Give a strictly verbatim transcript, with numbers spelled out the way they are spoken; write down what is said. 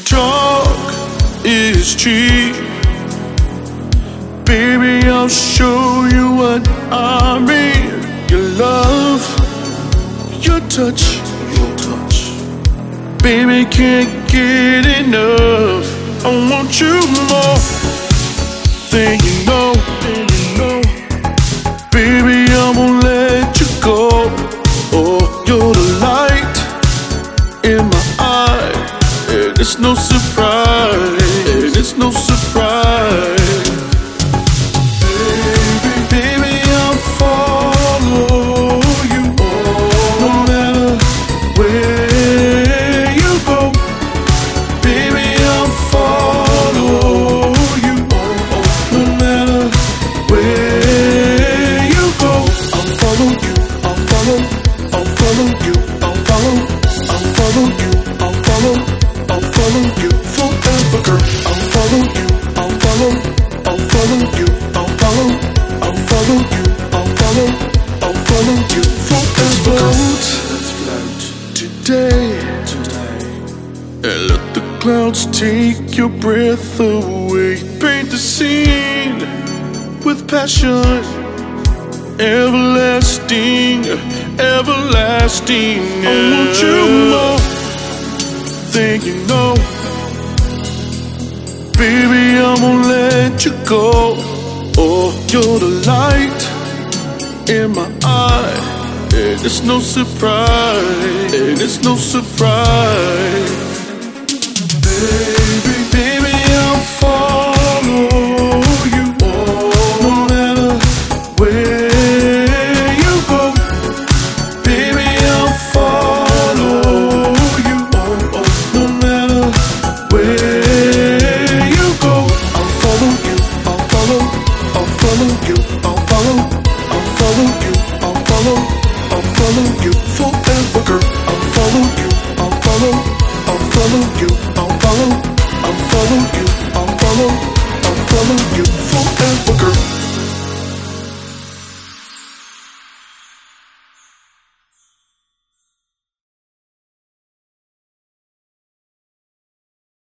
talk is cheap. Baby, I'll show you what I mean. Your love, your touch, your touch. Baby, can't get enough. I want you more than you know, than you know. Baby, I won't let you go. Oh, you're the light in my eye, and it's no surprise, and it's no surprise. Baby, baby, I'll follow you, no matter where you go. Baby, I'll follow you, no matter where you go. I'll follow you, I'll follow, I'll follow you, I'll follow, I'll follow you, I'll follow, I'll follow you forever, girl. I'll follow you, I'll follow, I'll follow you, I'll follow, I'll follow you, I'll follow, I'll follow you forever. Let's float today, today, and let the clouds take your breath away. Paint the scene with passion, everlasting, everlasting. I want you more than you know. Baby, I won't let you go. Oh, you're the light in my eye, and it's no surprise, and it's no surprise. Baby, baby, I'll follow you, no matter where you go. Baby, I'll follow you, no matter where you go. I'll follow you, I'll follow, I'll follow you, I'll follow, I'll follow you, I'll follow, I'll follow you forever, girl. I'll follow you, I'll follow, I'll follow you, I'll follow, I'll follow you, I'll follow.